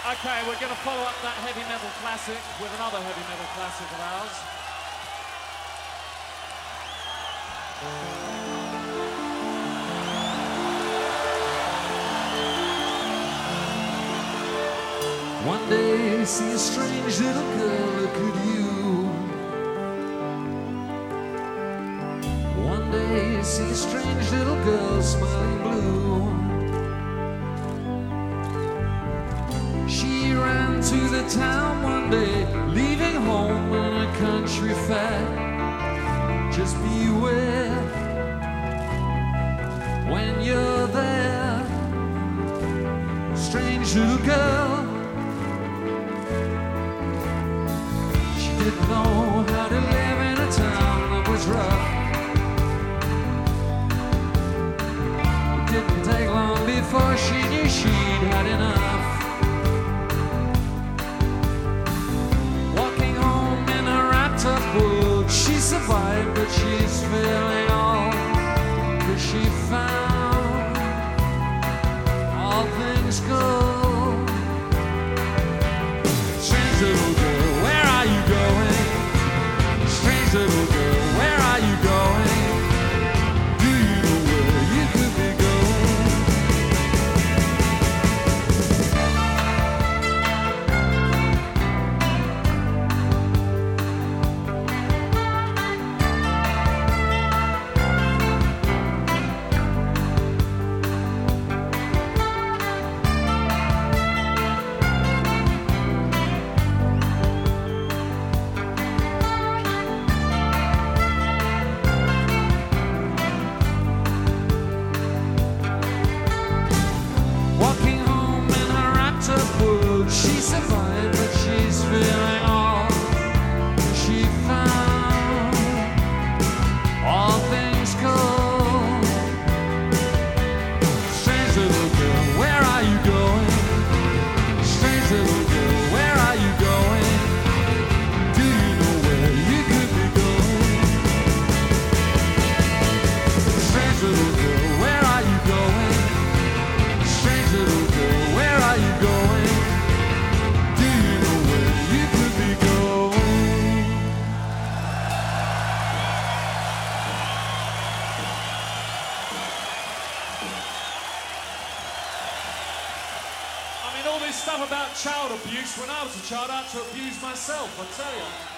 Okay, we're going to follow up that heavy metal classic with another heavy metal classic of ours. One day, see a strange little girl look at you. One day, see a strange little girl smiling blue. She ran to the town one day, leaving home on a country fair. Just beware when you're there, strange little girl. She didn't know how to live in a town that was rough. It didn't take long before she knew she'd had enough. She survived, but she's feeling all, 'cause she found all things go. Strange little girl, where are you going? Strange little girl, where are you going? Do you know where you could be she survived, but she's feeling all. She found all things cold. Strange little girl, where are you going? Strange little girl, where are you going? Do you know where you could be going? Strange little girl, where are you going? Strange little girl, where are you going? All this stuff about child abuse, when I was a child, I had to abuse myself, I tell you.